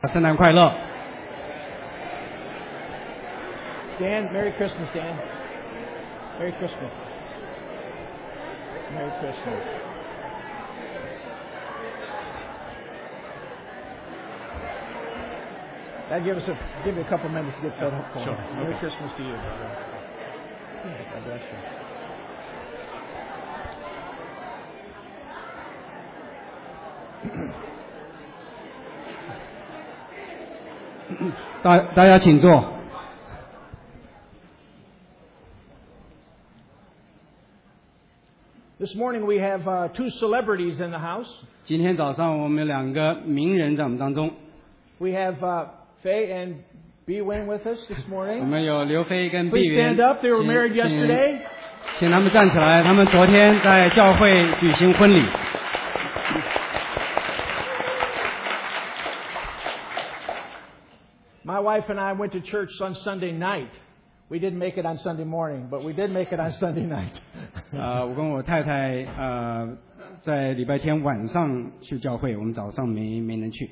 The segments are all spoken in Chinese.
圣诞快乐 Dan, Merry Christmas, Dan. Merry Christmas. Merry Christmas. That'll give you a couple minutes to get set up for Sure. me. Merry Christmas to you, brother. God bless you. 大家请坐。 This morning we have two celebrities in the house. 今天早上我们有两个名人在我们当中。 We have Faye and B Win with us this 我 morning. 们有刘飞跟碧 Please 云。 stand up. They were married yesterday. 请他们站起来，他们昨天在教会举行婚礼。 My wife and I went to church on Sunday night. We didn't make it on Sunday morning, but we did make it on Sunday night. 我跟我太太在礼拜天晚上去教会，我们早上没能去。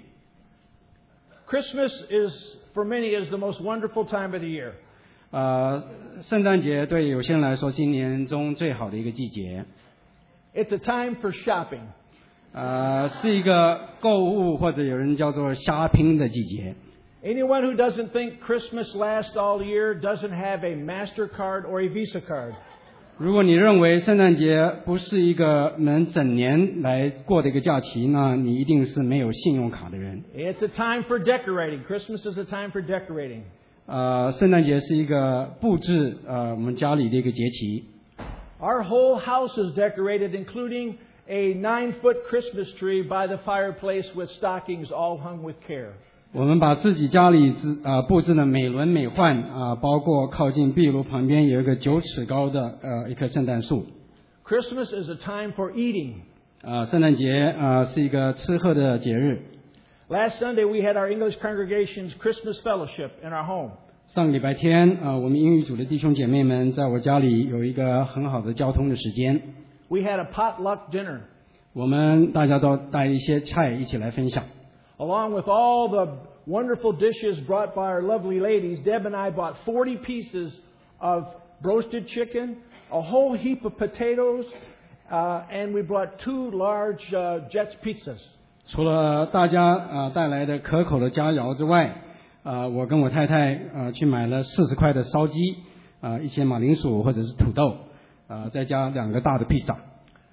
Christmas is, for many, is the most wonderful time of the year. 圣诞节对有些人来说是一年中最好的一个季节。 It's a time for shopping. 是一个购物或者有人叫做虾拼的季节。 Anyone who doesn't think Christmas lasts all year doesn't have a MasterCard or a Visa card. 如果你认为圣诞节不是一个能整年来过的一个假期，那你一定是没有信用卡的人。 It's a time for decorating. Christmas is a time for decorating. 圣诞节是一个布置我们家里的一个节期。 Our whole house is decorated, including a 9-foot Christmas tree by the fireplace with stockings all hung with care. 我们把自己家里布置的美轮美奂包括靠近壁炉旁边有一个9尺高的一棵圣诞树。 Christmas is a time for eating. 圣诞节是一个吃喝的节日。 Last Sunday we had our English congregation's Christmas fellowship in our home. 上个礼拜天我们英语组的弟兄姐妹们在我家里有一个很好的交通的时间。 We had a potluck dinner. 我们大家都带一些菜一起来分享。 Along with all the wonderful dishes brought by our lovely ladies, Deb and I bought 40 pieces of roasted chicken, a whole heap of potatoes, and we brought 2 large Jets pizzas. 除了大家带来的可口的佳肴之外，我跟我太太去买了40块的烧鸡，一些马铃薯或者是土豆，再加2个大的披萨。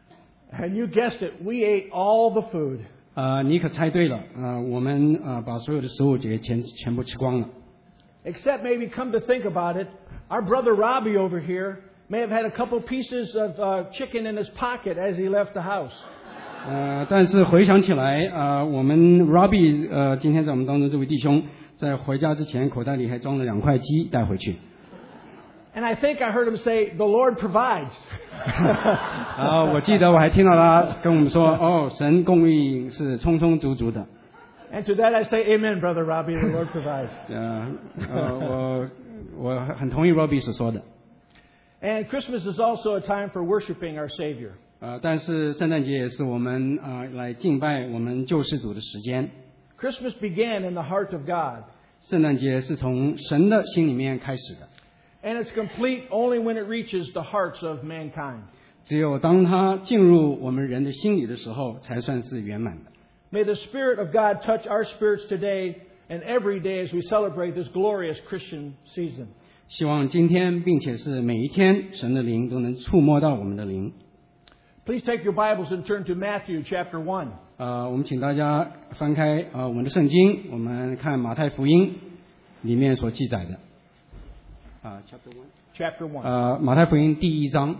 And you guessed it, we ate all the food. 你可猜对了，我们把所有的食物全部吃光了。 Except maybe come to think about it, our brother Robbie over here may have had a couple pieces of chicken in his pocket as he left the house. 但是回想起来，我们 Robbie 今天在我们当中这位弟兄在回家之前口袋里还装了2块鸡带回去。 And I think I heard him say, "The Lord provides." 我记得我还听到他跟我们说，神供应是充充足足的。 And to that I say, "Amen, brother Robbie. The Lord provides." 我很同意 Robbie 所说的。 And Christmas is also a time for worshiping our Savior. 但是圣诞节也是我们来敬拜我们救世主的时间。 Christmas began in the heart of God. 圣诞节是从神的心里面开始的。 And it's complete only when it reaches the hearts of mankind. 只有当它进入我们人的心里的时候，才算是圆满的。 May the Spirit of God touch our spirits today and every day as we celebrate this glorious Christian season. 希望今天并且是每一天，神的灵都能触摸到我们的灵。 Please take your Bibles and turn to Matthew chapter 1. 我们请大家翻开我们的圣经，我们看马太福音里面所记载的。 Chapter 1. 马太福音第1章。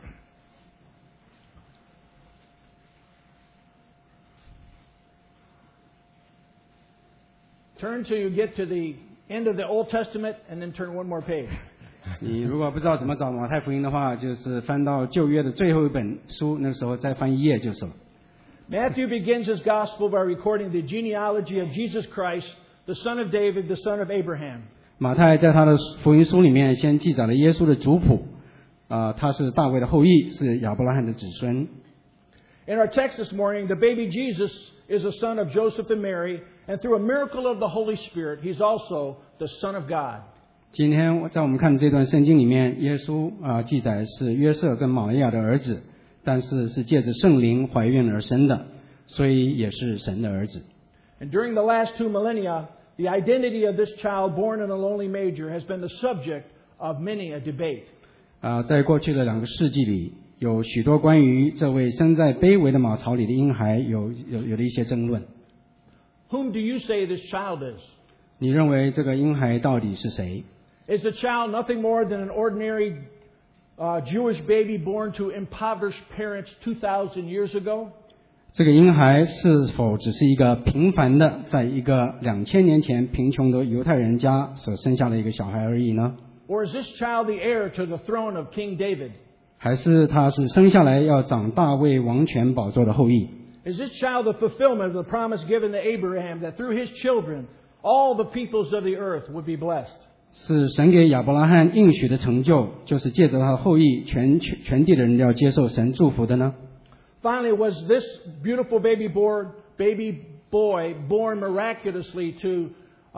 Turn till you get to the end of the Old Testament and then turn one more page. 你如果不知道怎么找马太福音的话，就是翻到旧约的最后一本书，那时候再翻一页就是了。 Matthew begins his gospel by recording the genealogy of Jesus Christ, the son of David, the son of Abraham. 马太在他的福音书里面先记载了耶稣的族谱，他是大卫的后裔，是亚伯拉罕的子孙。 In our text this morning, the baby Jesus is a son of Joseph and Mary, and through a miracle of the Holy Spirit, He's also the Son of God. 今天在我们看这段圣经里面，耶稣记载是约瑟跟玛利亚的儿子，但是是借着圣灵怀孕而生的，所以也是神的儿子。 And during the last 2 millennia, the identity of this child born in a lonely manger has been the subject of many a debate. 在过去的2个世纪里，有许多关于这位生在卑微的马槽里的婴孩有了一些争论。 Whom do you say this child is? 你认为这个婴孩到底是谁？ Is the child nothing more than an ordinary Jewish baby born to impoverished parents 2,000 years ago? 这个婴孩是否只是一个平凡的，在一个2000年前贫穷的犹太人家所生下的一个小孩而已呢？ Or is this child the heir to the throne of King David? 还是他是生下来要掌大卫王权宝座的后裔？ Is this child the fulfillment of the promise given to Abraham that through his children all the peoples of the earth would be blessed? 是神给亚伯拉罕应许的成就，就是借着他的后裔，全地的人要接受神祝福的呢？ Finally, was this beautiful baby boy born miraculously to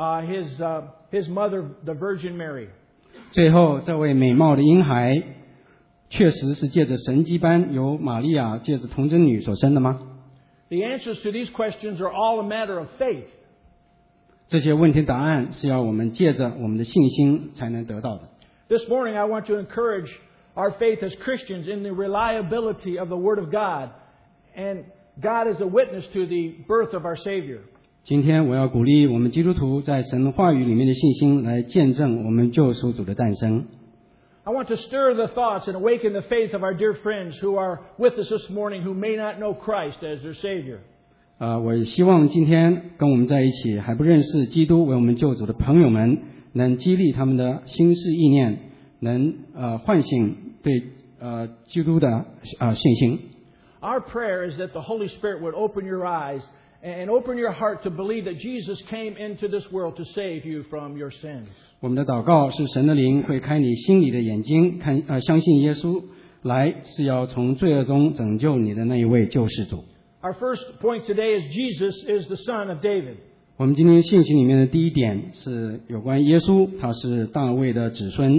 his mother, the Virgin Mary? 最后，这位美貌的婴孩，确实是借着神迹般由玛利亚借着童贞女所生的吗？ The answers to these questions are all a matter of faith. 这些问题答案是要我们借着我们的信心才能得到的。 This morning, I want to encourage our faith as Christians in the reliability of the Word of God, and God is a witness to the birth of our Savior. 今天我要鼓励我们基督徒在神话语里面的信心，来见证我们救赎主的诞生。 I want to stir the thoughts and awaken the faith of our dear friends who are with us this morning who may not know Christ as their Savior. 我也希望今天跟我们在一起还不认识基督为我们救主的朋友们，能激励他们的心思意念，能唤醒对基督的信心。 Our prayer is that the Holy Spirit would open your eyes and open your heart to believe that Jesus came into this world to save you from your sins. 我们的祷告是神的灵会开你心里的眼睛，相信耶稣来是要从罪恶中拯救你的那一位救世主。 Our first point today is Jesus is the Son of David. 我们今天信息里面的第一点是有关耶稣，他是大卫的子孙。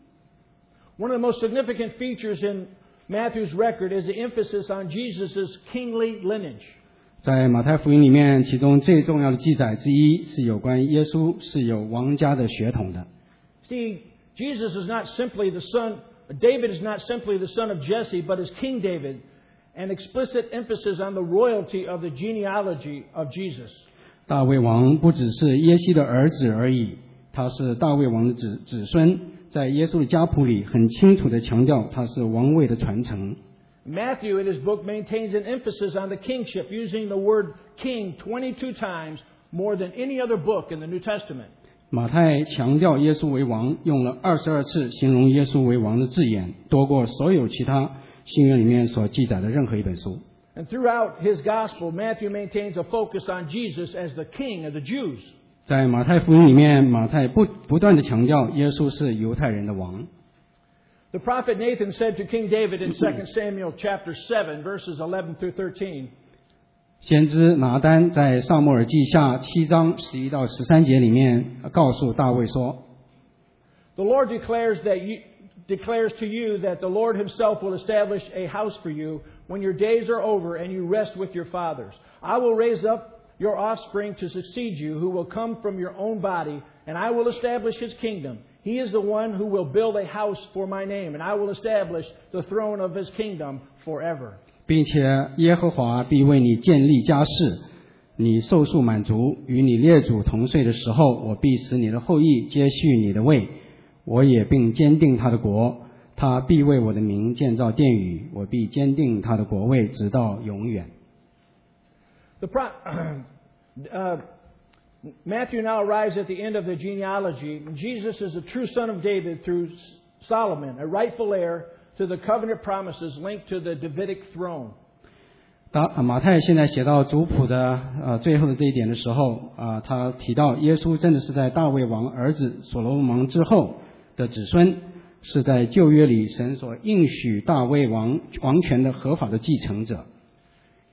One of the most significant features in Matthew's record is the emphasis on Jesus' kingly lineage. 在马太福音里面，其中最重要的记载之一是有关耶稣是有王家的血统的。 See, Jesus is not simply the son, David is not simply the son of Jesse, but is King David, an explicit emphasis on the royalty of the genealogy of Jesus. 大卫王不只是耶西的儿子而已，他是大卫王的子孙，在耶稣的家谱里很清楚地强调他是王位的传承。 Matthew in his book maintains an emphasis on the kingship, using the word king 22 times more than any other book in the New Testament. 马太强调耶稣为王，用了22次形容耶稣为王的字眼，多过所有其他新约里面所记载的任何一本书。 And throughout his gospel, Matthew maintains a focus on Jesus as the king of the Jews. 在马太福音里面，马太不断地强调耶稣是犹太人的王。 The prophet Nathan said to King David in 2 Samuel chapter 7, verses 11 through 13, 先知拿单在撒母耳记下7章11到13节里面告诉大卫说 The Lord declares to you that the Lord himself will establish a house for you when your days are over and you rest with your fathers. I will raise up your offspring to succeed you, who will come from your own body, and I will establish his kingdom. He is the one who will build a house for my name, and I will establish the throne of his kingdom forever. 并且耶和华必为你建立家室，你寿数满足，与你列祖同岁的时候，我必使你的后裔接续你的位，我也并坚定他的国，他必为我的名建造殿宇，我必坚定他的国位直到永远。 Matthew now arrives at the end of the genealogy. Jesus is a true son of David through Solomon, a rightful heir to the covenant promises linked to the Davidic throne. 马太现在写到族谱的最后的这一点的时候他提到耶稣真的是在大卫王儿子所罗门之后的子孙，是在旧约里神所应许大卫王权的合法的继承者。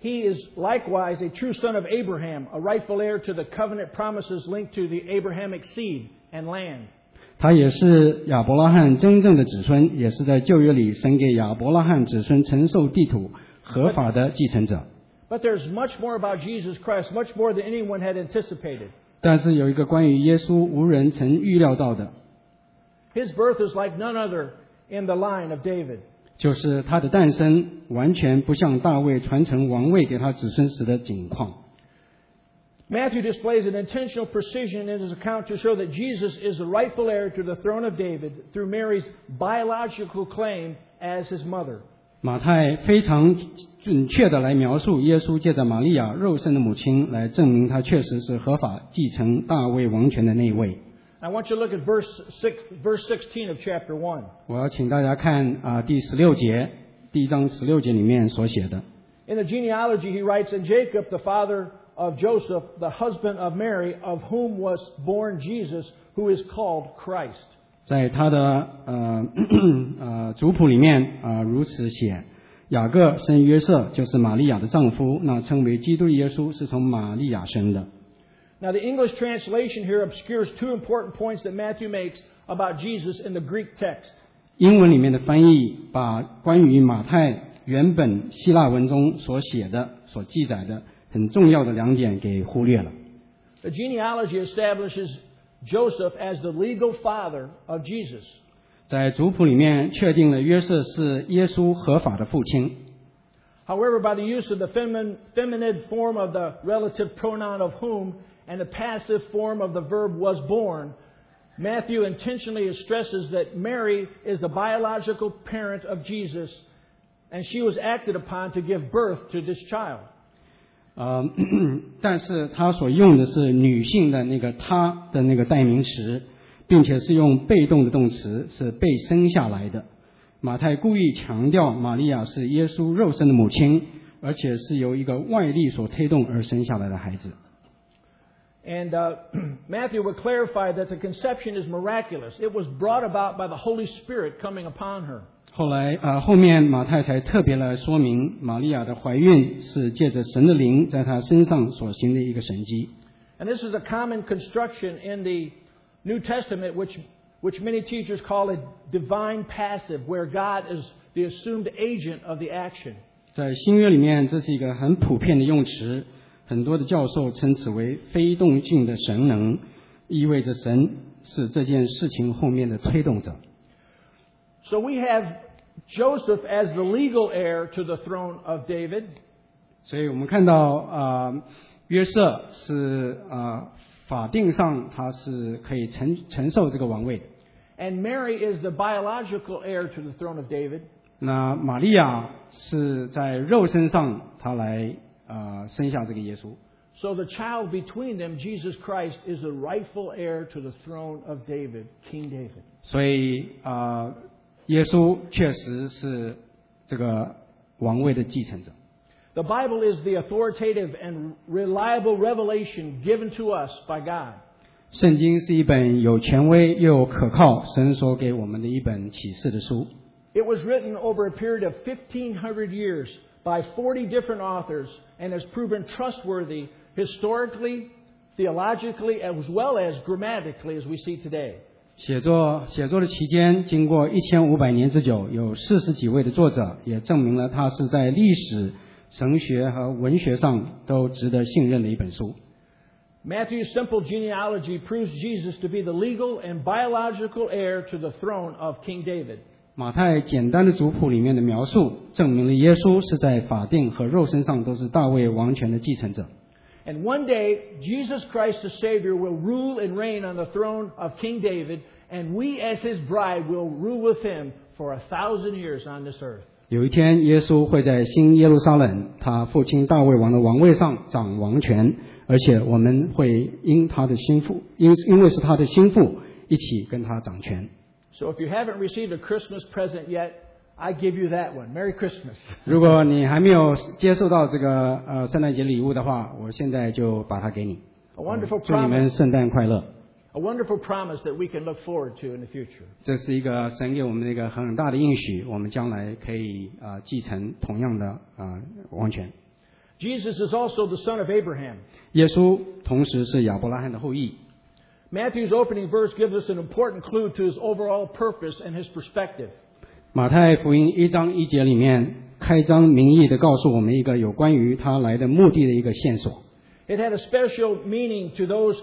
he is likewise a true son of Abraham, a rightful heir to the covenant promises linked to the Abrahamic seed and land. 他也是亚伯拉罕真正的子孙，也是在旧约里神给亚伯拉罕子孙承受地土合法的继承者。 But there's much more about Jesus Christ, much more than anyone had anticipated. 但是有一个关于耶稣无人曾预料到的， His birth is like none other in the line of David. 就是他的诞生完全不像大卫传承王位给他子孙时的景况。 Matthew displays an intentional precision in his account to show that Jesus is the rightful heir to the throne of David through Mary's biological claim as his mother. 马太非常准确地来描述耶稣借着玛利亚肉身的母亲来证明他确实是合法继承大卫王权的那一位。 I want you to look at verse 16 of chapter 1. 我要请大家看第16节，第1章16节里面所写的。 In the genealogy he writes, And Jacob, the father of Joseph, the husband of Mary, of whom was born Jesus, who is called Christ. 在他的族谱里面如此写：雅各生约瑟，就是玛利亚的丈夫，那称为基督耶稣是从玛利亚生的。 Now the English translation here obscures two important points that Matthew makes about Jesus in the Greek text. 英文里面的翻译把关于马太原本希腊文中所写的、所记载的很重要的2点给忽略了。 The genealogy establishes Joseph as the legal father of Jesus. 在族谱里面确定了约瑟是耶稣合法的父亲。 However, by the use of the feminine form of the relative pronoun of whom and the passive form of the verb was born, Matthew intentionally stresses that Mary is the biological parent of Jesus, and she was acted upon to give birth to this child. 但是他所用的是女性的那个她的那个代名词，并且是用被动的动词，是被生下来的。马太故意强调玛利亚是耶稣肉身的母亲，而且是由一个外力所推动而生下来的孩子。 And Matthew would clarify that the conception is miraculous. It was brought about by the Holy Spirit coming upon her. 后面马太才特别来说明玛利亚的怀孕是借着神的灵在她身上所行的一个神迹。 And this is a common construction in the New Testament, which many teachers call a divine passive, where God is the assumed agent of the action. 在新约里面，这是一个很普遍的用词，很多的教授称此为非动静的神能，意味着神是这件事情后面的推动者。 So we have Joseph as the legal heir to the throne of David. 所以我们看到约瑟是法定上他是可以承受这个王位的。 And Mary is the biological heir to the throne of David. 那玛利亚是在肉身上她来生下这个耶稣。 So the child between them, Jesus Christ, is the rightful heir to the throne of David, King David. 所以耶稣确实是这个王位的继承者。 The Bible is the authoritative and reliable revelation given to us by God. 圣经是一本有权威又有可靠神所给我们的一本启示的书。 It was written over a period of 1,500 years by 40 different authors and has proven trustworthy historically, theologically, as well as grammatically, as we see today. 写作的期间经过1500年之久，有40几位的作者，也证明了它是在历史、神学和文学上都值得信任的一本书。 Matthew's simple genealogy proves Jesus to be the legal and biological heir to the throne of King David. 马太简单的族谱里面的描述，证明了耶稣是在法定和肉身上都是大卫王权的继承者。 And one day, Jesus Christ the Savior will rule and reign on the throne of King David, and we as His bride will rule with Him for 1,000 years on this earth. 有一天，耶稣会在新耶路撒冷，他父亲大卫王的王位上掌王权，而且我们会因为是他的心腹，一起跟他掌权。 So if you haven't received a Christmas present yet, I give you that one. Merry Christmas. 如果你还没有接受到这个圣诞节礼物的话，我现在就把它给你。 A wonderful 祝你们 promise. 圣诞快乐！ A wonderful promise that we can look forward to in the future. 这是一个神给我们的一个很大的应许，我们将来可以继承同样的王权。 Jesus is also the son of Abraham. 耶稣同时是亚伯拉罕的后裔。 Matthew's opening verse gives us an important clue to his overall purpose and his perspective. 马太福音1章1节里面开宗明义地告诉我们一个有关于他来的目的的一个线索。 It had a special meaning to those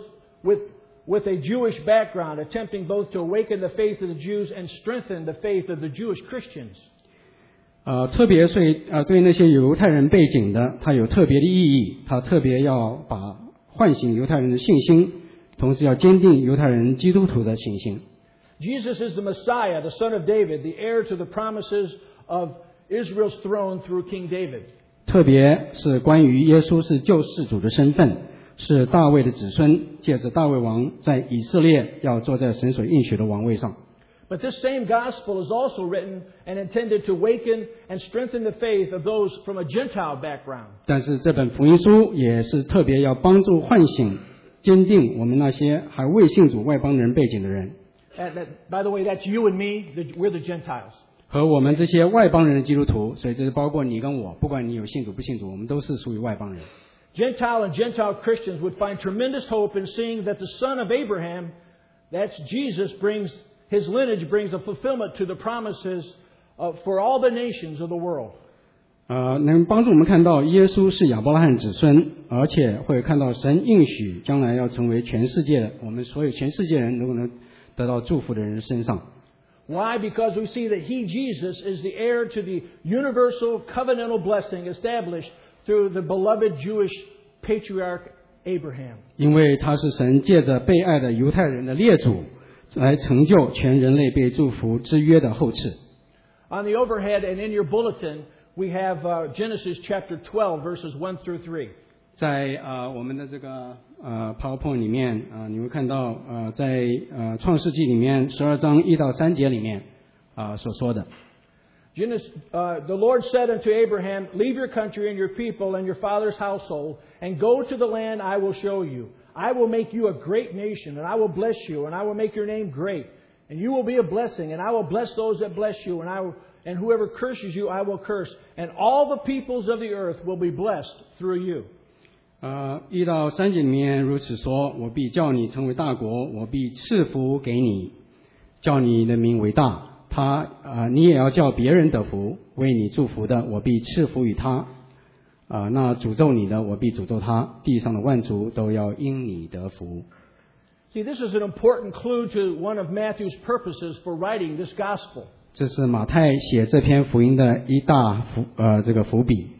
with a Jewish background, attempting both to awaken the faith of the Jews and strengthen the faith of the Jewish Christians. 特别对那些犹太人背景的，它有特别的意义。它特别要把唤醒犹太人的信心，同时要坚定犹太人基督徒的信心。 Jesus is the Messiah, the son of David, the heir to the promises of Israel's throne through King David. 特别是关于耶稣是救世主的身份，是大卫的子孙，借着大卫王在以色列要坐在神所应许的王位上。 But this same gospel is also written and intended to awaken and strengthen the faith of those from a Gentile background. 但是这本福音书也是特别要帮助唤醒、坚定我们那些还未信主外邦人背景的人。 By the way, that's you and me. We're the Gentiles. 和我们这些外邦人的基督徒，所以这是包括你跟我，不管你有信主不信主，我们都是属于外邦人。 Gentile and Gentile Christians would find tremendous hope in seeing that the son of Abraham, that's Jesus, his lineage brings a fulfillment to the promises for all the nations of the world. 能帮助我们看到耶稣是亚伯拉罕子孙，而且会看到神应许将来要成为全世界的，我们所有全世界人都能得到祝福的人身上。 Why? Because we see that he, Jesus, is the heir to the universal covenantal blessing established through the beloved Jewish patriarch Abraham. 因为他是神借着被爱的犹太人的列祖，来成就全人类被祝福之约的后嗣。 On the overhead and in your bulletin, we have Genesis chapter 12, verses 1 through 3. 在我们的这个PowerPoint 里面你会看到在创世纪里面12章1到3节里面所说的。 The Lord said unto Abraham, Leave your country and your people and your father's household, and go to the land I will show you. I will make you a great nation, and I will bless you, and I will make your name great. And you will be a blessing, and I will bless those that bless you, and whoever curses you, I will curse. And all the peoples of the earth will be blessed through you. 1到3节里面如此说，我必叫你成为大国，我必赐福给你，叫你的名为大。你也要叫别人得福，为你祝福的，我必赐福于他。那诅咒你的，我必诅咒他。地上的万族都要因你得福。 See, this is an important clue to one of Matthew's purposes for writing this gospel. 这是马太写这篇福音的一大这个伏笔。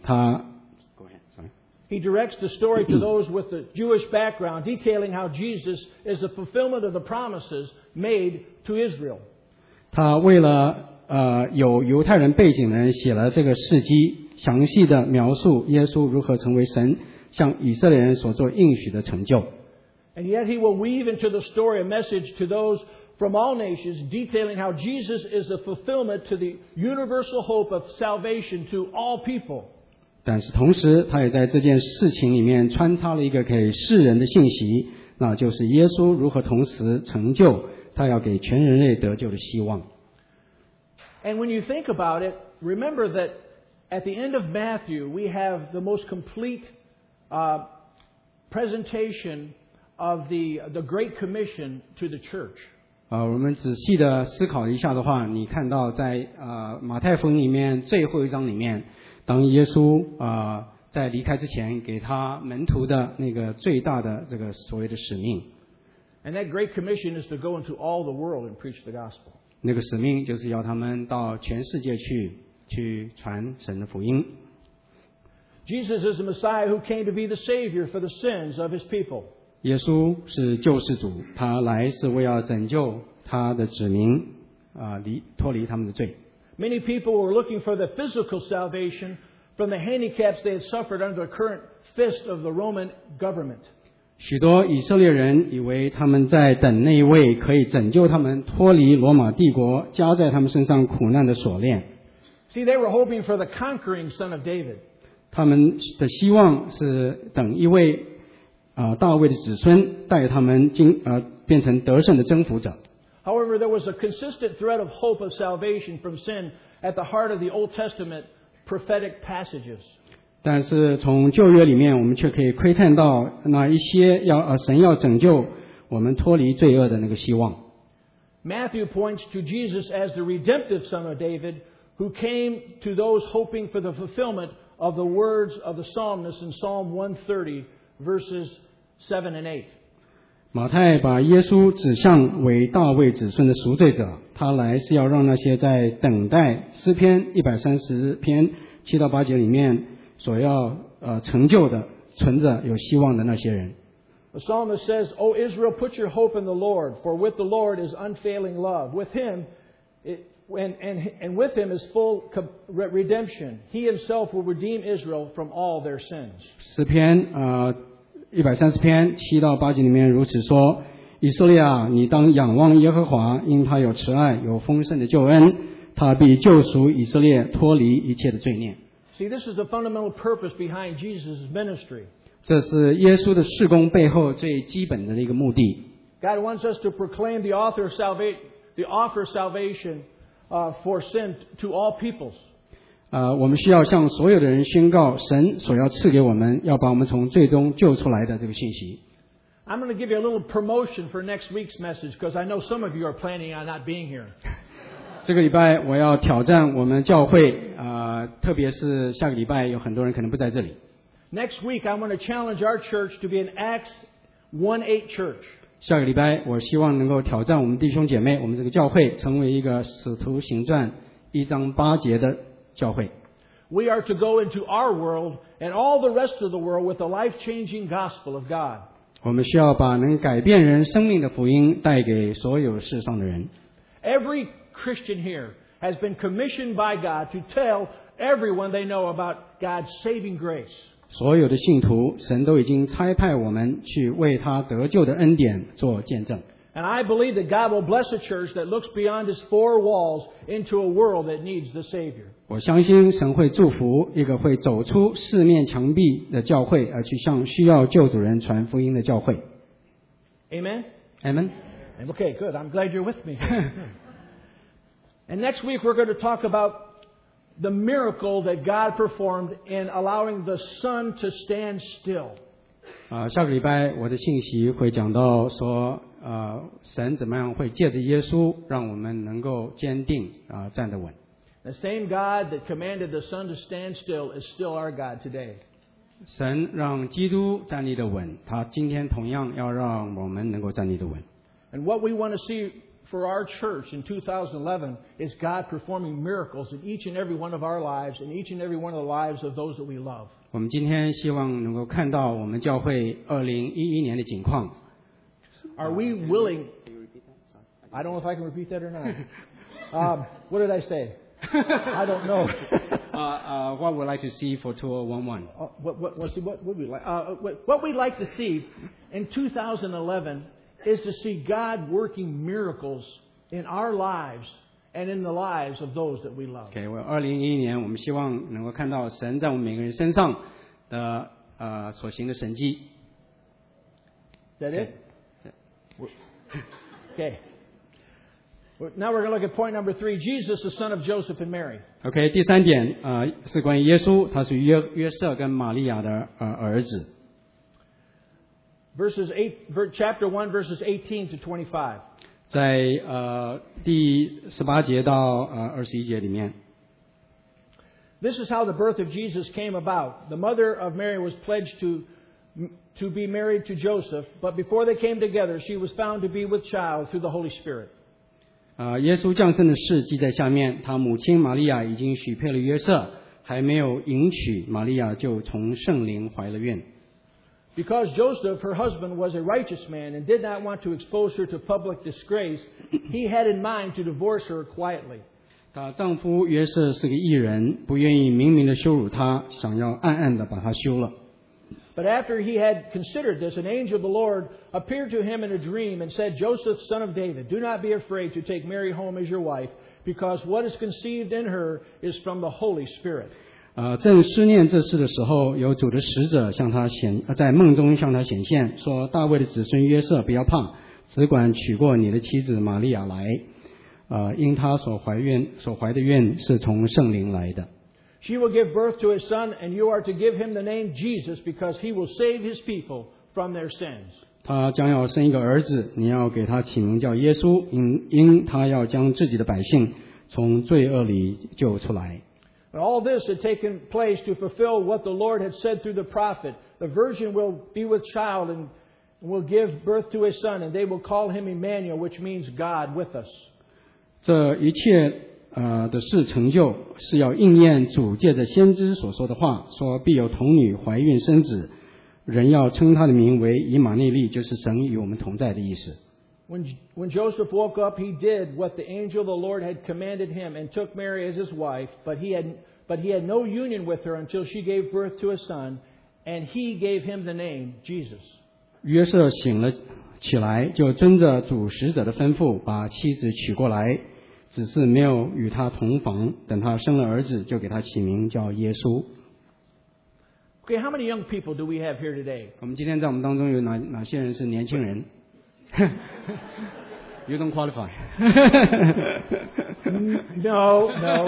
He directs the story to those with the Jewish background, detailing how Jesus is the fulfillment of the promises made to Israel. 他为了有犹太人背景的人写了这个事迹，详细的描述耶稣如何成为神向以色列人所做应许的成就。 And yet he will weave into the story a message to those from all nations, detailing how Jesus is the fulfillment to the universal hope of salvation to all people. 但是同时他也在这件事情里面穿插了一个给世人的信息，那就是耶稣如何同时成就他要给全人类得救的希望。 And when you think about it, remember that at the end of Matthew, we have the most complete presentation of the Great Commission to the church. 我们仔细的思考一下的话，你看到在马太福音里面最后一章里面，当耶稣在离开之前给他门徒的那个最大的这个所谓的使命。 And that Great Commission is to go into all the world and preach the gospel. 那个使命就是要他们到全世界去传神的福音。 Jesus is the Messiah who came to be the Savior for the sins of His people. 耶稣是救世主，他来是为要拯救他的子民脱离他们的罪。 Many people were looking for the physical salvation from the handicaps they had suffered under the current fist of the Roman government. 许多以色列人以为他们在等那一位可以拯救他们脱离罗马帝国加在他们身上苦难的锁链。 See, they were hoping for the conquering son of David. 他们的希望是等一位大卫的子孙带他们变成得胜的征服者。 However, there was a consistent thread of hope of salvation from sin at the heart of the Old Testament prophetic passages. 但是从旧约里面，我们却可以窥探到那一些神要拯救我们脱离罪恶的那个希望。 Matthew points to Jesus as the redemptive Son of David, who came to those hoping for the fulfillment of the words of the psalmist in Psalm 130, verses 7 and 8. 马太把耶稣指向为大卫子孙的赎罪者，他来是要让那些在等待诗篇130篇7到8节里面所要成就的存着有希望的那些人。 The psalmist says, O Israel, put your hope in the Lord, for with the Lord is unfailing love. With Him, and with Him is full redemption. He Himself will redeem Israel from all their sins. 诗篇130篇7到8节里面如此说：以色列啊，你当仰望耶和华，因他有慈爱，有丰盛的救恩，他必救赎以色列，脱离一切的罪孽。 See, this is the fundamental purpose behind Jesus' ministry. 这是耶稣的事工背后最基本的一个目的。 God wants us to proclaim the offer of salvation for sin to all peoples. 我们需要向所有的人宣告神所要赐给我们，要把我们从最终救出来的这个信息。 I'm going to give you a little promotion for next week's message because I know some of you are planning on not being here. 这个礼拜我要挑战我们教会，特别是下个礼拜有很多人可能不在这里。 Next week, I want to challenge our church to be an Acts 1:8 church. 下个礼拜，我希望能够挑战我们弟兄姐妹，我们这个教会成为一个使徒行传1章8节的教会。 We are to go into our world and all the rest of the world with the life-changing gospel of God. 我们需要把能改变人生命的福音带给所有世上的人。 Every Christian here has been commissioned by God to tell everyone they know about God's saving grace. 所有的信徒，神都已经差派我们去为他得救的恩典做见证。 And I believe that God will bless a church that looks beyond His four walls into a world that needs the Savior. 我相信神会祝福一个会走出四面墙壁的教会，而去向需要救主人传福音的教会。 Amen? Amen. Okay, good. I'm glad you're with me. And next week we're going to talk about the miracle that God performed in allowing the sun to stand still. 下个礼拜我的信息会讲到说，神怎么样会借着耶稣让我们能够坚定站得稳。 The same God that commanded the sun to stand still is still our God today. 神让基督站立得稳，他今天同样要让我们能够站立得稳。 And what we want to see for our church in 2011 is God performing miracles in each and every one of our lives and each and every one of the lives of those that we love. 我们今天希望能够看到我们教会2011年的景况。 Are we willing? I don't know if I can repeat that or not. What did I say? I don't know. What would like to see for 2011? What would we like? What we'd like to see in 2011 is to see God working miracles in our lives and in the lives of those that we love. OK， 2011年我们希望能够看到神在我们每个人身上的所行的神迹。 Is that it? Okay. Now we're going to look at point number 3. Jesus, the son of Joseph and Mary. OK， 第3点是关于耶稣，他是约瑟跟玛利亚的儿子。 Chapter 1, verses 18 to 25. 在第18节到21节里面。 This is how the birth of Jesus came about. The mother of Mary was pledged to be married to Joseph, but before they came together, she was found to be with child through the Holy Spirit. 耶稣降生的事记在下面，他母亲玛利亚已经许配了约瑟，还没有迎娶，玛利亚就从圣灵怀了孕。 Because Joseph, her husband, was a righteous man and did not want to expose her to public disgrace, he had in mind to divorce her quietly. 她丈夫约瑟是个义人，不愿意明明的羞辱她，想要暗暗的把她休了。 But after he had considered this, an angel of the Lord appeared to him in a dream and said, Joseph, son of David, do not be afraid to take Mary home as your wife, because what is conceived in her is from the Holy Spirit. 正思念这事的时候，有主的使者在梦中向他显现，说大卫的子孙约瑟不要怕，只管娶过你的妻子玛利亚来，因他所怀的愿是从圣灵来的。 She will give birth to a son, and you are to give him the name Jesus, because he will save his people from their sins. 他将要生一个儿子，你要给他起名叫耶稣，因他要将自己的百姓从罪恶里救出来。 And all this had taken place to fulfill what the Lord had said through the prophet. The virgin will be with child and will give birth to a son, and they will call him Emmanuel, which means God with us. 这一切的事成就，是要应验主借着先知所说的话，说必有童女怀孕生子，人要称他的名为以马内利，就是神与我们同在的意思。 When Joseph woke up, he did what the angel of the Lord had commanded him and took Mary as his wife, but he had no union with her until she gave birth to a son, and he gave him the name Jesus. 约瑟醒了起来，就遵着主使者的吩咐，把妻子娶过来，只是没有与他同房。等他生了儿子，就给他起名叫耶稣。 Okay, how many young people do we have here today? 我们今天在我们当中有哪些人是年轻人？You don't qualify. No.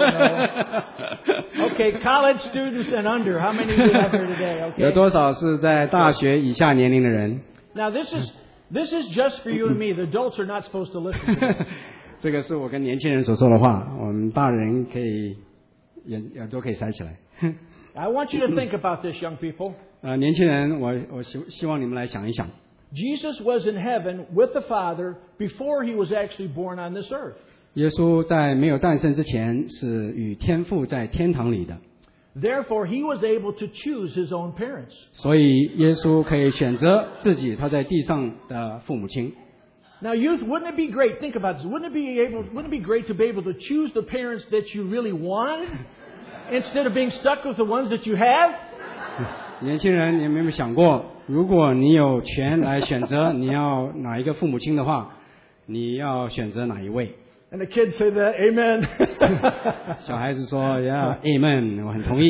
Okay, college students and under. How many do we have here today? 有 Okay. 多少是在大学以下年龄的人？ Now this is just for you and me. The adults are not supposed to listen to this. 这个是我跟年轻人所说的话，我们大人可以也都可以塞起来。 I want you to think about this, young people. 年轻人，我希望你们来想一想。 Jesus was in heaven with the Father before he was actually born on this earth. 耶稣在没有诞生之前是与天父在天堂里的， Therefore, he was able to choose his own parents. 所以耶稣可以选择自己他在地上的父母亲。 Now, youth, wouldn't it be great? Think about this. Wouldn't it be great to be able to choose the parents that you really wanted instead of being stuck with the ones that you have? 年轻人，你有没有想过，如果你有权来选择你要哪一个父母亲的话，你要选择哪一位？ And the kids say that, Amen. 小孩子说 Yeah, Amen， 我很同意。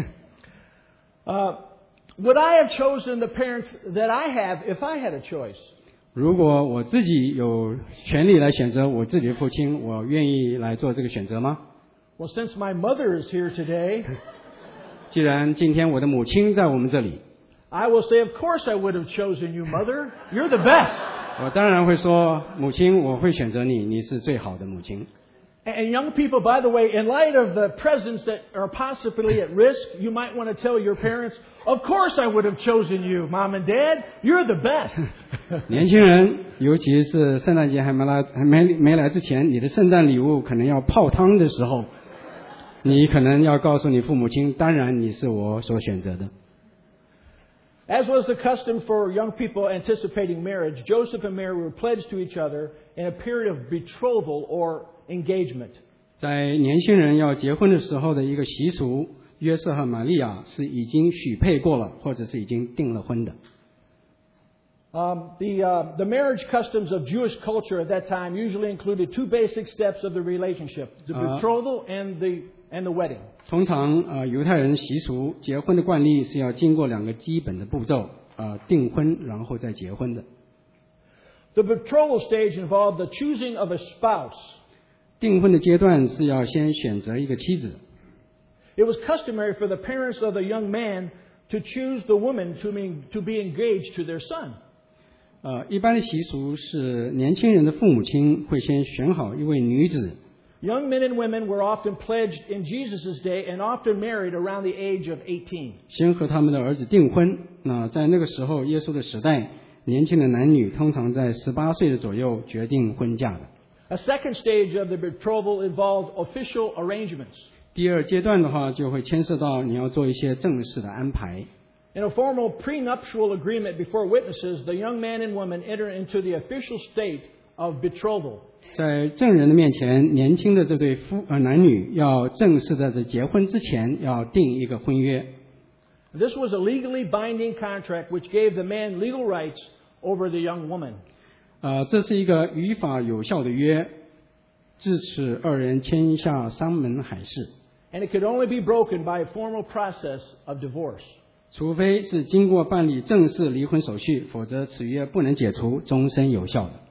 Would I have chosen the parents that I have if I had a choice? 如果我自己有权利来选择我自己的父亲，我愿意来做这个选择吗？ Well, since my mother is here today, 既然今天我的母亲在我们这里， I will say, of course I would have chosen you, Mother. You're the best. 我当然会说，母亲，我会选择你，你是最好的母亲。 And young people, by the way, in light of the presents that are possibly at risk, you might want to tell your parents, of course I would have chosen you, Mom and Dad. You're the best. 年轻人，尤其是圣诞节还没来之前，你的圣诞礼物可能要泡汤的时候，你可能要告诉你父母亲，当然你是我所选择的。 As was the custom for young people anticipating marriage, Joseph and Mary were pledged to each other in a period of betrothal or engagement. 在年轻人要结婚的时候的一个习俗，约瑟和玛利亚是已经许配过了，或者是已经订了婚的。 The marriage customs of Jewish culture at that time usually included two basic steps of the relationship: the betrothal and the wedding. 通常犹太人习俗结婚的惯例是要经过两个基本的步骤，订婚然后再结婚的。 The betrothal stage involved the choosing of a spouse. 订婚的阶段是要先选择一个妻子。 It was customary for the parents of the young man to choose the woman to be engaged to their son. 一般的习俗是年轻人的父母亲会先选好一位女子。 Young men and women were often pledged in Jesus' day and often married around the age of 18. 先和他们的儿子订婚。那在那个时候，耶稣的时代，年轻的男女通常在18岁的左右决定婚嫁的。 A second stage of the betrothal involved official arrangements. 第二阶段的话，就会牵涉到你要做一些正式的安排。 In a formal prenuptial agreement before witnesses, the young man and woman enter into the official state of betrothal. 在证人的面前，年轻的这对男女要正式的在结婚之前要订一个婚约。 This was a legally binding contract which gave the man legal rights over the young woman. 这是一个于法有效的约，至此二人签下山盟海誓。 And it could only be broken by a formal process of divorce. 除非是经过办理正式离婚手续，否则此约不能解除，终身有效的。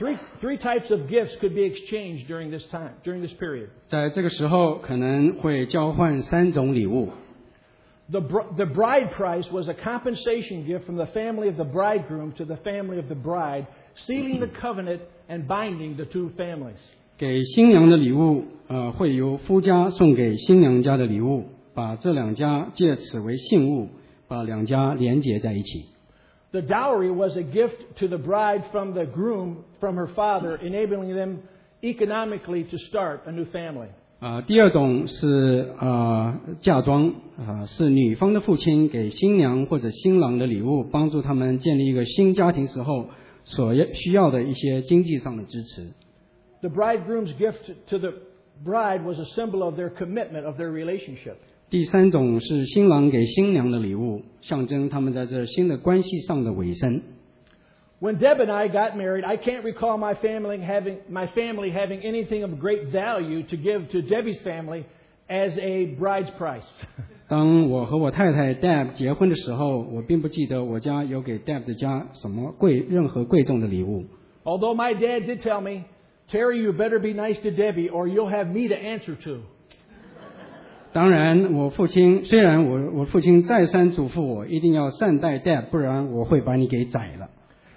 Three types of gifts could be exchanged during this time, during this period. 在这个时候可能会交换3种礼物。 The bride price was a compensation gift from the family of the bridegroom to the family of the bride, sealing the covenant and binding the two families. 给新娘的礼物，会由夫家送给新娘家的礼物，把这两家借此为信物，把两家连结在一起。 The dowry was a gift to the bride from the groom from her father, enabling them economically to start a new family. 第二种是嫁妆，是女方的父亲给新娘或者新郎的礼物，帮助他们建立一个新家庭时候所需要的一些经济上的支持。 The bridegroom's gift to the bride was a symbol of their commitment, of their relationship. 第三种是新郎给新娘的礼物，象征他们在这新的关系上的委身。 When Deb and I got married, I can't recall my family having anything of great value to give to Debbie's family as a bride's price. 当我和我太太 Deb 结婚的时候，我并不记得我家有给 Deb 的家任何贵重的礼物。 Although my dad did tell me, Terry, you better be nice to Debbie or you'll have me to answer to. 当然，虽然我父亲再三嘱咐我一定要善待 Deb， 不然我会把你给宰了。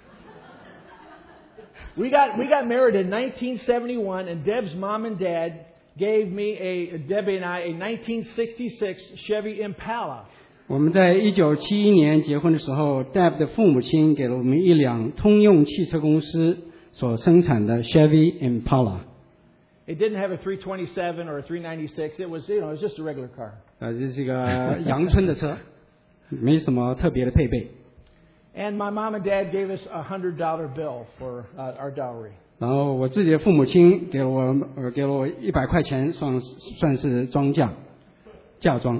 We got married in 1971, and Deb's mom and dad gave Debbie and I a 1966 Chevy Impala. 我们在1971年结婚的时候 ，Deb 的父母亲给了我们一辆通用汽车公司所生产的 Chevy Impala。 It didn't have a 327 or a 396. It was just a regular car. 这是一个阳春的车，没什么特别的配备。 And my mom and dad gave us a $100 bill for our dowry. 然后我自己的父母亲给了我100块钱，算是嫁妆。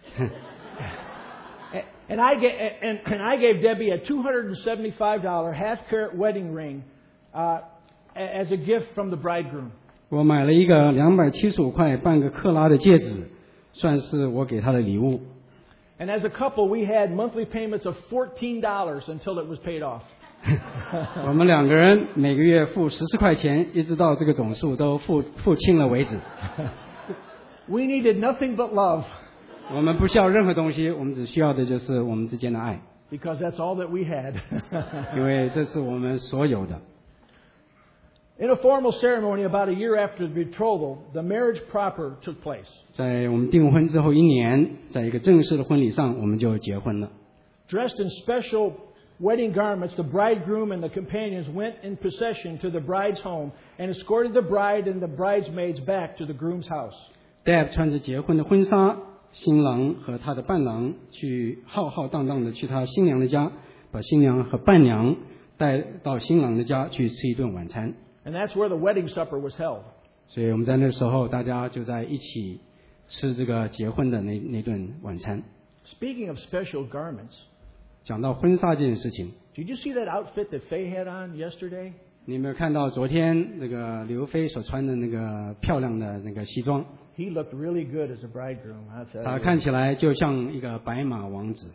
And I gave Debbie a $275 half-carat wedding ring as a gift from the bridegroom. 我买了一个275块半个克拉的戒指，算是我给她的礼物。 And as a couple, we had monthly payments of $14 until it was paid off. 我们两个人每个月付14块钱，一直到这个总数都付清了为止。 We needed nothing but love. 我们不需要任何东西，我们只需要的就是我们之间的爱。 Because that's all that we had. 因为这是我们所有的。 In a formal ceremony about a year after the betrothal, the marriage proper took place. 在我们订婚之后1年，在一个正式的婚礼上，我们就结婚了。 Dressed in special wedding garments, the bridegroom and the companions went in procession to the bride's home and escorted the bride and the bridesmaids back to the groom's house. Deb 穿着结婚的婚纱，新郎和他的伴郎去浩浩荡荡的去他新娘的家，把新娘和伴娘带到新郎的家去吃一顿晚餐。 And that's where the wedding supper was held. 所以我们在那时候，大家就在一起吃这个结婚的那顿晚餐。 Speaking of special garments, 讲到婚纱这件事情 did you see that outfit that Faye had on yesterday? 你有没有看到昨天那个刘飞所穿的那个漂亮的那个西装？ He looked really good as a bridegroom. 他看起来就像一个白马王子。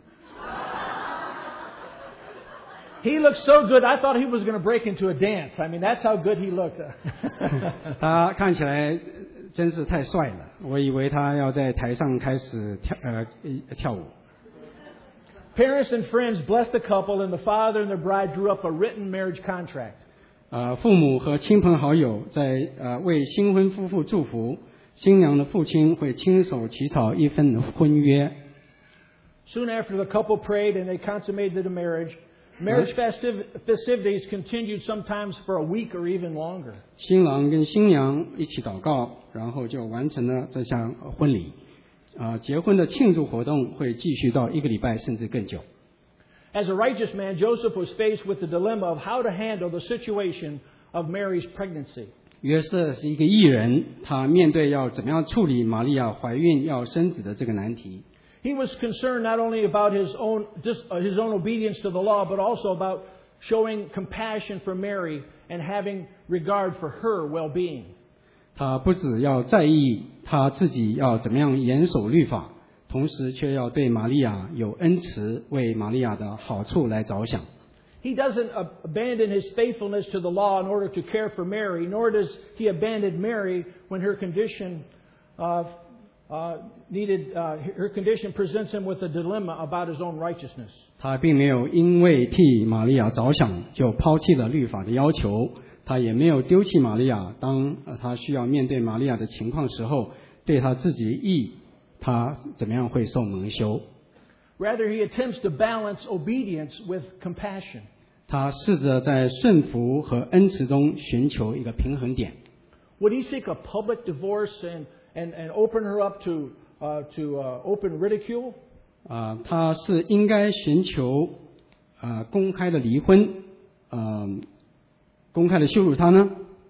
He looked so good, I thought he was going to break into a dance. I mean, that's how good he looked. 他看起来真是太帅了，我以为他要在台上开始跳舞。 Parents and friends blessed the couple, and the father and the bride drew up a written marriage contract. 父母和亲朋好友在为新婚夫妇祝福，新娘的父亲会亲手起草一份婚约。 Soon after, the couple prayed and they consummated the marriage. Marriage festivities continued sometimes for a week or even longer. 新郎跟新娘一起祷告，然后就完成了这项婚礼。结婚的庆祝活动会继续到1个礼拜甚至更久。 As a righteous man, Joseph was faced with the dilemma of how to handle the situation of Mary's pregnancy. 约瑟是一个义人，他面对要怎么样处理玛利亚怀孕要生子的这个难题。 He was concerned not only about his own obedience to the law, but also about showing compassion for Mary and having regard for her well-being. 他不只要在意他自己要怎么样严守律法，同时却要对玛利亚有恩慈，为玛利亚的好处来着想。 He doesn't abandon his faithfulness to the law in order to care for Mary, nor does he abandon Mary when her condition her condition presents him with a dilemma about his own righteousness. 他并没有因为替玛利亚着想就抛弃了律法的要求，他也没有丢弃玛利亚。当他需要面对玛利亚的情况时候，对他自己义，他怎么样会受蒙羞？ Rather, he attempts to balance obedience with compassion. 他试着在顺服和恩慈中寻求一个平衡点。 Would he seek a public divorce and open her up to open ridicule? 他是应该寻求公开的离婚，公开的羞辱他呢？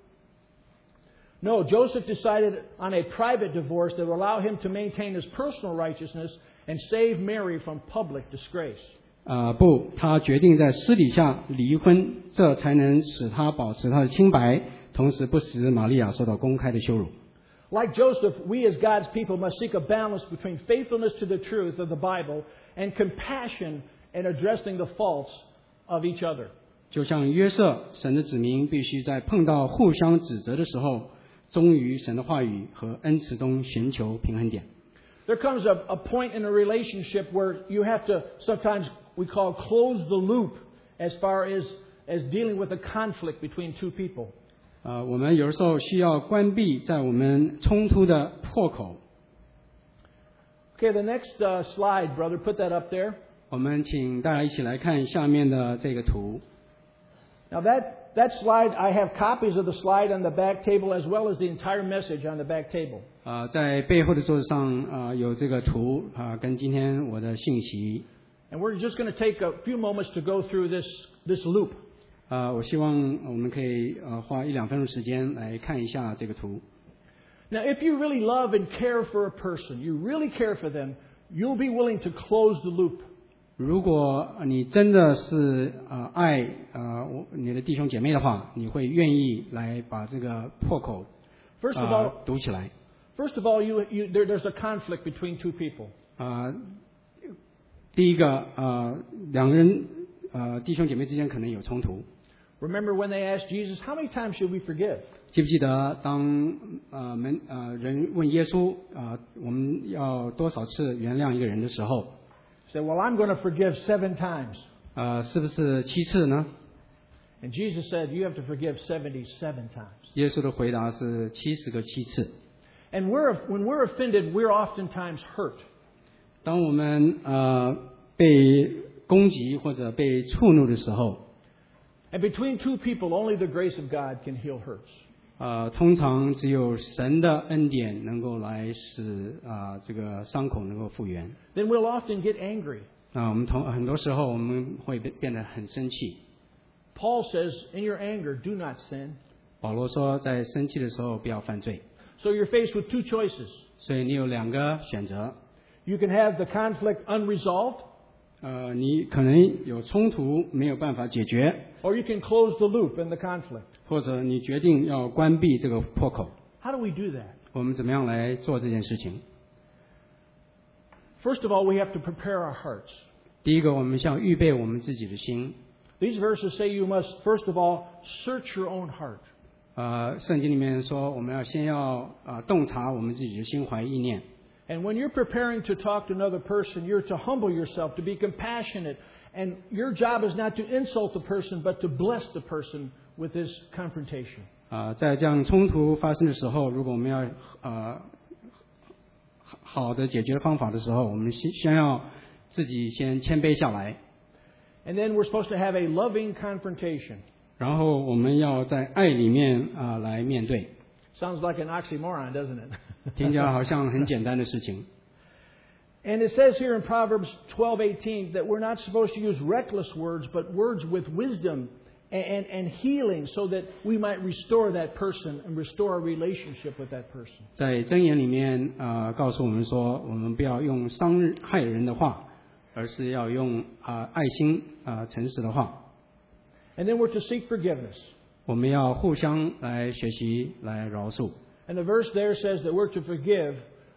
No, Joseph decided on a private divorce that would allow him to maintain his personal righteousness and save Mary from public disgrace. 不，他决定在私底下离婚，这才能使他保持他的清白，同时不使玛利亚受到公开的羞辱。 Like Joseph, we as God's people must seek a balance between faithfulness to the truth of the Bible and compassion in addressing the faults of each other. 就像约瑟，神的子民必须在碰到互相指责的时候，忠于神的话语和恩慈中寻求平衡点。 There comes a point in a relationship where you have to, sometimes we call close the loop as far as dealing with a conflict between two people. 我们有的时候需要关闭在我们冲突的破口。 Okay, the next slide, brother, put that up there. 我们请大家一起来看下面的这个图。 Now that slide, I have copies of the slide on the back table as well as the entire message on the back table. 在背后的桌子上有这个图跟今天我的信息。 And we're just going to take a few moments to go through this loop. 我希望我们可以花1-2分钟时间来看一下这个图。 Now, if you really love and care for a person, you really care for them, you'll be willing to close the loop. 如果你真的是爱你的弟兄姐妹的话，你会愿意来把这个破口 First of all, 堵起来。 there's a conflict between two people. 第一个两个人弟兄姐妹之间可能有冲突。 Remember when they asked Jesus, how many times should we forgive? 记不记得当人问耶稣我们要多少次原谅一个人的时候， Say, well, I'm going to forgive 7 times. 是不是7次呢？ And Jesus said, you have to forgive 77 times. 耶稣的回答是70个7次。 And when we're offended, we're oftentimes hurt. 当我们被攻击或者被触怒的时候， And between two people, only the grace of God can heal hurts. 通常只有神的恩典能够来使这个伤口能够复原。 Then we'll often get angry. 我们很多时候我们会变得很生气。 Paul says, in your anger, do not sin. 保罗说，在生气的时候不要犯罪。 So you're faced with 2 choices. 所以你有2个选择。 You can have the conflict unresolved. 你可能有冲突没有办法解决， Or you can close the loop in the conflict. 或者你决定要关闭这个破口。 How do we do that? 我们怎么样来做这件事情？ First of all, we have to prepare our hearts. 第一个，我们需要预备我们自己的心。 These verses say you must, first of all, search your own heart. 圣经里面说，我们先要洞察我们自己的心怀意念。 And when you're preparing to talk to another person, you're to humble yourself, to be compassionate. And your job is not to insult the person, but to bless the person with this confrontation. 在这样冲突发生的时候，如果我们要好的解决方法的时候，我们先要自己先谦卑下来。 And then we're supposed to have a loving confrontation. 然后我们要在爱里面来面对。 Sounds like an oxymoron, doesn't it? 听起来好像很简单的事情。 And it says here in Proverbs 12:18 that we're not supposed to use reckless words, but words with wisdom and healing, so that we might restore that person and restore a relationship with that person. 在箴言里面告诉我们说，我们不要用伤害人的话，而是要用爱心诚实的话。 And then we're to seek forgiveness. 我们要互相来学习来饶恕。 And the verse there says that we're to forgive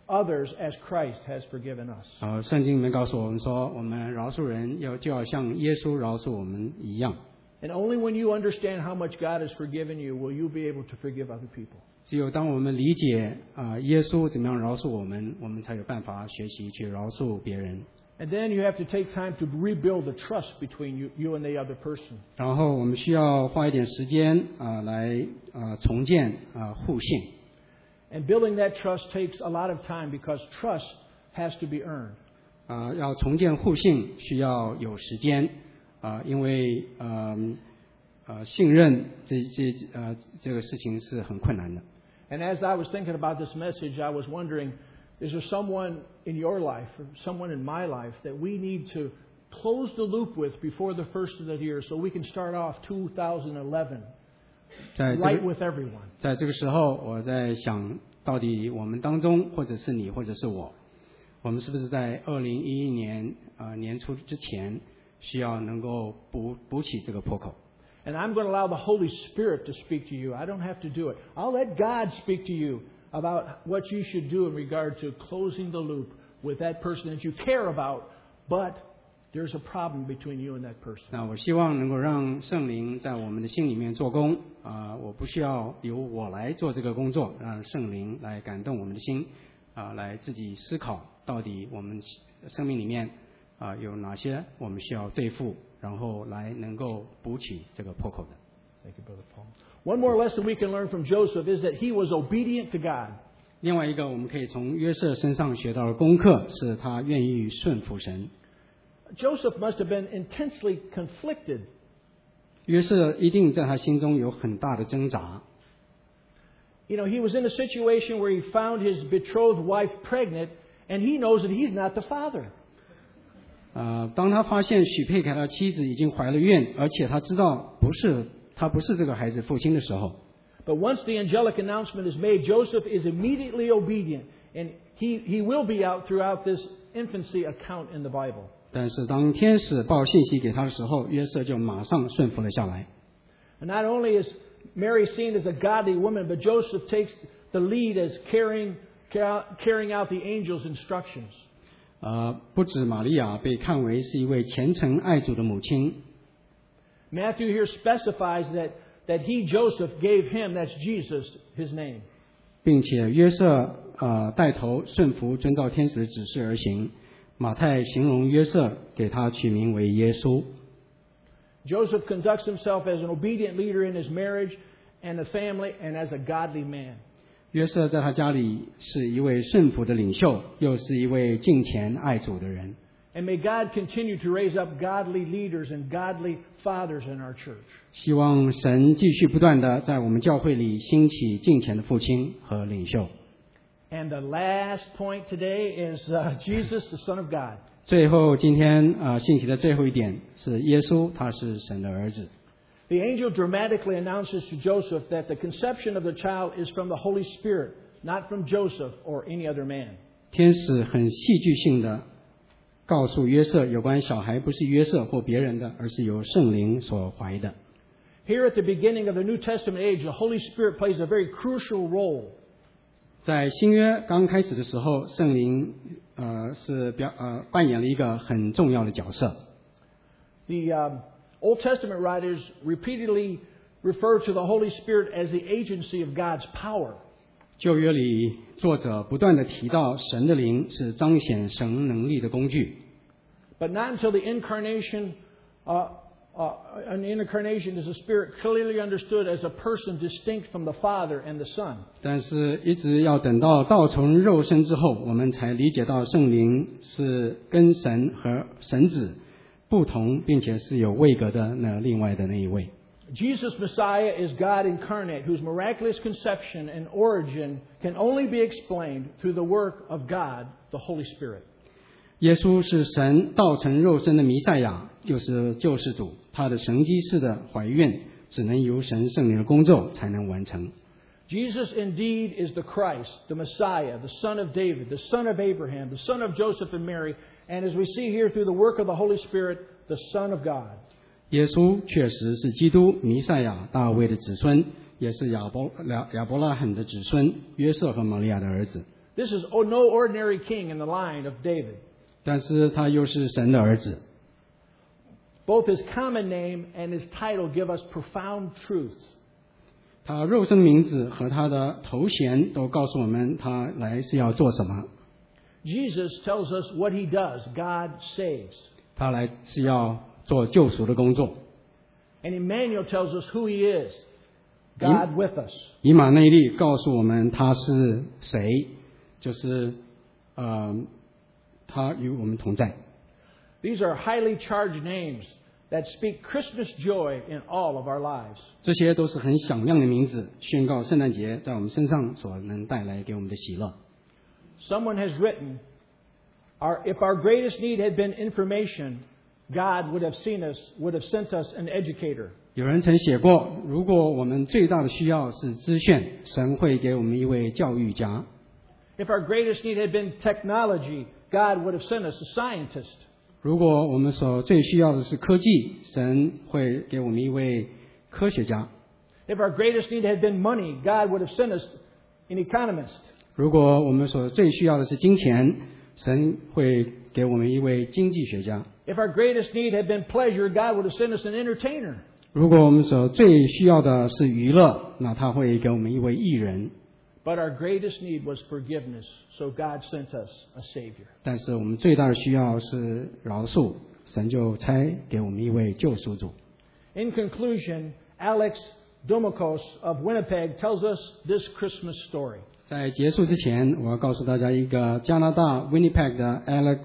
others as Christ has forgiven us. 圣经里面告诉我们说，我们饶恕人就要像耶稣饶恕我们一样。 And only when you understand how much God has forgiven you will you be able to forgive other people. 只有当我们理解耶稣怎么样饶恕我们，我们才有办法学习去饶恕别人。 And then you have to take time to rebuild the trust between you and the other person. 然后我们需要花一点时间来重建互信。 And building that trust takes a lot of time because trust has to be earned. 要重建互信需要有时间因为信任这个事情是很困难的。 And as I was thinking about this message, I was wondering, is there someone in your life or someone in my life that we need to close the loop with before the first of the year so we can start off 2011 right with everyone? 在这个时候，我在想到底我们当中，或者是你，或者是我们是不是在2011年年初之前需要能够补起这个破口。 And I'm going to allow the Holy Spirit to speak to you. I don't have to do it. I'll let God speak to you about what you should do in regard to closing the loop with that person that you care about, but there's a problem between you and that person. 那我希望能够让圣灵在我们的心里面做工我不需要由我来做这个工作，让圣灵来感动我们的心来自己思考到底我们生命里面有哪些我们需要对付，然后来能够补起这个破口的。 Thank you, Brother Paul. One more lesson we can learn from Joseph is that he was obedient to God. 另外一个我们可以从约瑟身上学到的功课是他愿意顺服神。 Joseph must have been intensely conflicted. 约瑟一定在他心中有很大的挣扎。 You know, he was in a situation where he found his betrothed wife pregnant, and he knows that he's not the father. 当他发现许配给他的妻子已经怀了孕，而且他知道他不是这个孩子父亲的时候。 But once the angelic announcement is made, Joseph is immediately obedient, and he will be out throughout this infancy account in the Bible. 但是当天使报信息给他的时候，约瑟就马上顺服了下来。 And not only is Mary seen as a godly woman, but Joseph takes the lead as carrying out the angel's instructions. 不止玛利亚被看为是一位虔诚爱主的母亲。 Matthew here specifies that he, Joseph, gave him, that's Jesus, his name. 并且约瑟带头顺服遵照天使的指示而行。马太形容约瑟给他取名为耶稣。 Joseph conducts himself as an obedient leader in his marriage and the family and as a godly man. 约瑟在他家里是一位顺服的领袖，又是一位敬虔爱主的人。 And may God continue to raise up godly leaders and godly fathers in our church. 希望神继续不断的在我们教会里兴起敬虔的父亲和领袖。 And the last point today is Jesus, the Son of God. 最后今天信息的最后一点是耶稣，他是神的儿子。 The angel dramatically announces to Joseph that the conception of the child is from the Holy Spirit, not from Joseph or any other man. 天使很戏剧性的告诉约瑟，有关小孩不是约瑟或别人的，而是由圣灵所怀的。 Here at the beginning of the New Testament age, the Holy Spirit plays a very crucial role. 在新约刚开始的时候，圣灵扮演了一个很重要的角色。 The Old Testament writers repeatedly refer to the Holy Spirit as the agency of God's power. 旧约里作者不断地提到神的灵是彰显神能力的工具。 But not until the incarnation, in the incarnation is the Spirit clearly understood as a person distinct from the Father and the Son. 但是一直要等到道成肉身之后，我们才理解到圣灵是跟神和神子不同，并且是有位格的另外的那一位。 Jesus Messiah is God incarnate, whose miraculous conception and origin can only be explained through the work of God, the Holy Spirit. 耶稣是神道成肉身的弥赛亚，就是救世主，他的神迹式的怀孕只能由神圣灵的工作才能完成。 Jesus indeed is the Christ, the Messiah, the Son of David, the Son of Abraham, the Son of Joseph and Mary, and as we see here through the work of the Holy Spirit, the Son of God. 耶稣确实是基督弥赛亚大卫的子孙，也是亚伯拉罕的子孙，约瑟和玛利亚的儿子。 This is no ordinary king in the line of David. 但是他又是神的儿子。 Both his common name and his title give us profound truths. 他肉身名字和他的头衔都告诉我们他来是要做什么。 Jesus tells us what he does. God saves. 他来是要做救赎的工作。 And Emmanuel tells us who he is. God with us. 以马内利告诉我们他是谁，就是他与我们同在。 These are highly charged names that speak Christmas joy in all of our lives. 这些都是很响亮的名字，宣告圣诞节在我们身上所能带来给我们的喜乐。 Someone has written, if our greatest need had been information, God would have sent us an educator. 有人曾写过，如果我们最大的需要是资讯，神会给我们一位教育家。 If our greatest need had been technology, God would have sent us a scientist. 如果我们所最需要的是科技，神会给我们一位科学家。 If our greatest need had been money, God would have sent us an economist. 如果我们所最需要的是金钱，神会给我们一位经济学家。 If our greatest need had been pleasure, God would have sent us an entertainer. 如果我们所最需要的是娱乐，那他会给我们一位艺人。 But our greatest need was forgiveness, so God sent us a Savior. 但是我们最大的需要是饶恕，神就差给我们一位救赎主。 In conclusion, Alex Domokos of Winnipeg tells us this Christmas story. 在结束之前，我要告诉大家一个加拿大 Winnipeg 的 Alex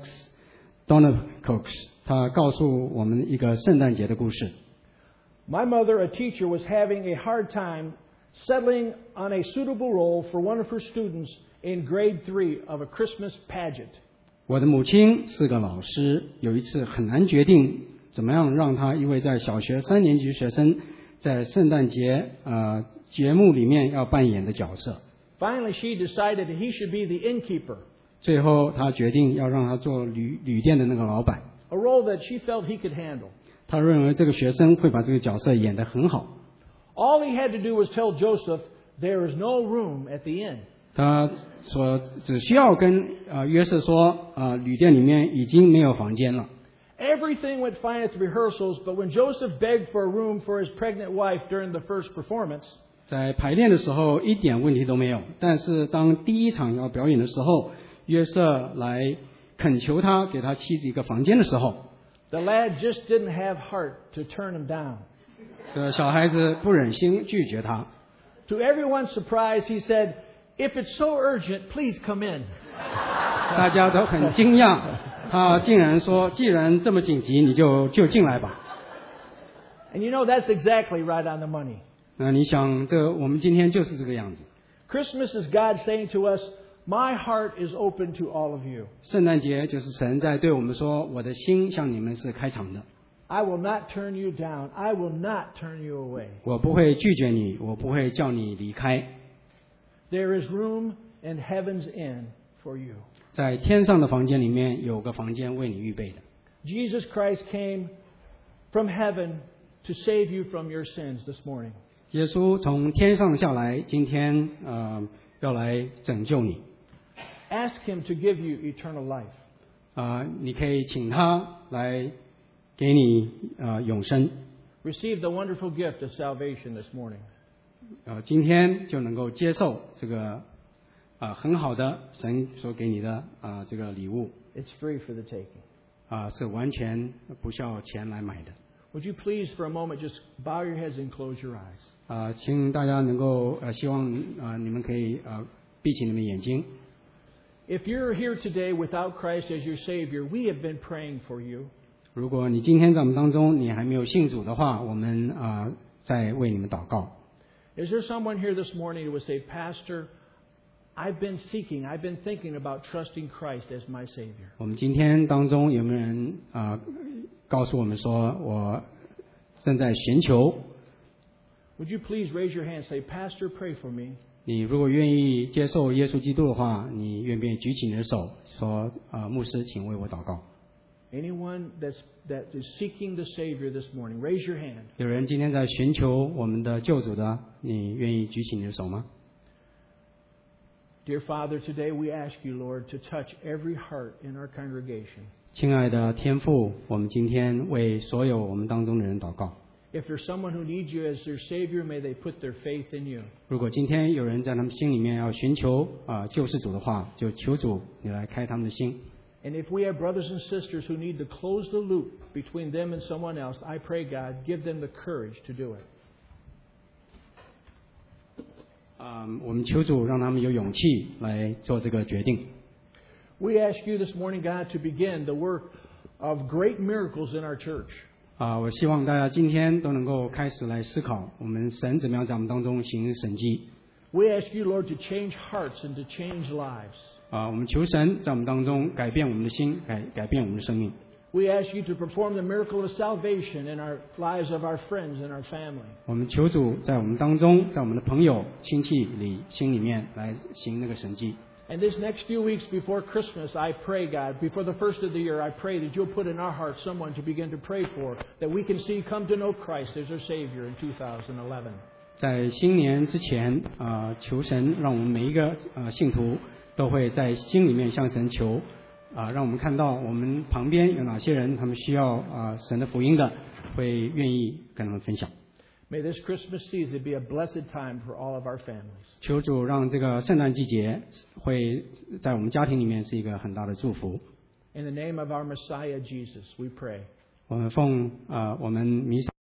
Domokos， 他告诉我们一个圣诞节的故事。 My mother, a teacher, was having a hard time settling on a suitable role for one of her students in grade 3 of a Christmas pageant. 我的母亲是个老师，有一次很难决定怎么样让她一位在小学3年级学生在圣诞节节目里面要扮演的角色。 Finally, she decided that he should be the innkeeper. 最后，她决定要让他做旅店的那个老板。 A role that she felt he could handle. 他认为这个学生会把这个角色演得很好。 All he had to do was tell Joseph, there is no room at the inn. 他只需要跟约瑟说，旅店里面已经没有房间了。 Everything went fine at the rehearsals, but when Joseph begged for a room for his pregnant wife during the first performance, 在排练的时候一点问题都没有，但是当第一场要表演的时候，约瑟来恳求他给他妻子一个房间的时候， the lad just didn't have heart to turn him down. 这个小孩子不忍心拒绝他。 To everyone's surprise, he said, if it's so urgent, please come in. 大家都很惊讶，他竟然说，既然这么紧急，你就进来吧。 And you know, that's exactly right on the money. 那你想，我们今天就是这个样子。 Christmas is God saying to us, my heart is open to all of you. 圣诞节就是神在对我们说，我的心向你们是开敞的。 I will not turn you down. I will not turn you away. 我不会拒绝你，我不会叫你离开。 There is room in heaven's inn for you. 在天上的房间里面有个房间为你预备的。 Jesus Christ came from heaven to save you from your sins this morning. 耶稣从天上下来，今天要来拯救你。 Ask him to give you eternal life. 你可以请他来给你永生。 Receive the wonderful gift of salvation this morning. 今天就能够接受这个很好的神所给你的这个礼物。 It's free for the taking. 是完全不需要钱来买的。 Would you please for a moment just bow your heads and close your eyes? 请大家能够希望你们可以闭起你们眼睛。 If you're here today without Christ as your Savior, we have been praying for you. 如果你今天在我们当中你还没有信主的话，我们在为你们祷告。 Is there someone here this morning who would say, Pastor, I've been thinking about trusting Christ as my Savior? 我们今天当中有没有人告诉我们说，我正在寻求？ Would you please raise your hand and say, Pastor, pray for me? 你如果愿意接受耶稣基督的话，你愿不愿意举起你的手说，牧师，请为我祷告？ Anyone that is seeking the Savior this morning, raise your hand. 有人今天在寻求我们的救主的，你愿意举起你的手吗？ Dear Father, today we ask you, Lord, to touch every heart in our congregation. 亲爱的天父，我们今天为所有我们当中的人祷告。 If there's someone who needs you as their Savior, may they put their faith in you. 如果今天有人在他们心里面要寻求救世主的话，就求主你来开他们的心。 And if we have brothers and sisters who need to close the loop between them and someone else, I pray, God, give them the courage to do it. 我们求主让他们有勇气来做这个决定。 We ask you this morning, God, to begin the work of great miracles in our church. 我希望大家今天都能够开始来思考，我们神怎么样在我们当中行神迹。 We ask you, Lord, to change hearts and to change lives. 我们求神在我们当中改变我们的心，改变我们的生命。 We ask you to perform the miracle of salvation in our lives of our friends and our family. 我们求主在我们当中，在我们的朋友、亲戚心里面来行那个神迹。 And this next few weeks before Christmas, I pray, God, before the first of the year, I pray that you'll put in our hearts someone to begin to pray for, that we can see come to know Christ as our Savior in 2011. 在新年之前，求神让我们每一个信徒都会在心里面向神求，让我们看到我们旁边有哪些人，他们需要神的福音的，会愿意跟他们分享。 May this Christmas season be a blessed time for all of our families. 求主让这个圣诞季节会在我们家庭里面是一个很大的祝福。 In the name of our Messiah Jesus, we pray. 我们奉我们弥撒